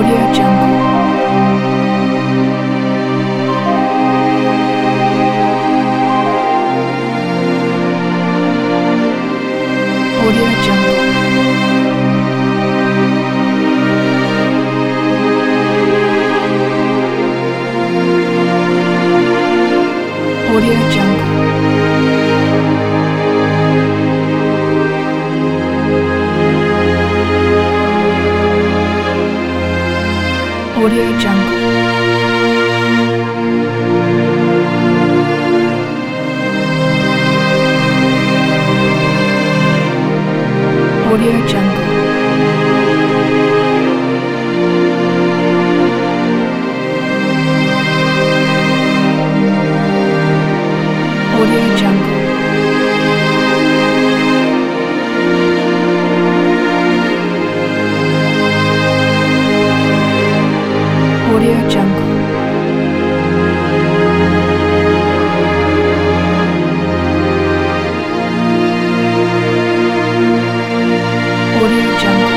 Audio Jungle. Audio Jungle. Audio Jungle. Audio Jungle. Audio Jungle. Audio Jungle. Audio Jungle. Audio Jungle.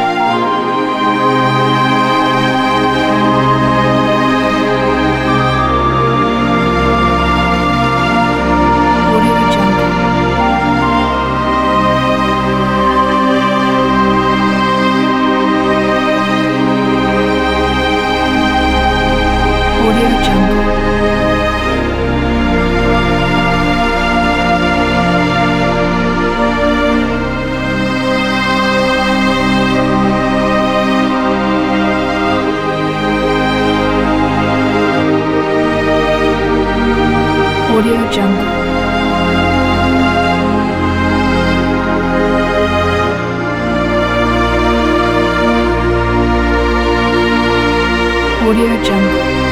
Audio Jungle. Audio Jungle. Audio Jungle. Audio Jungle.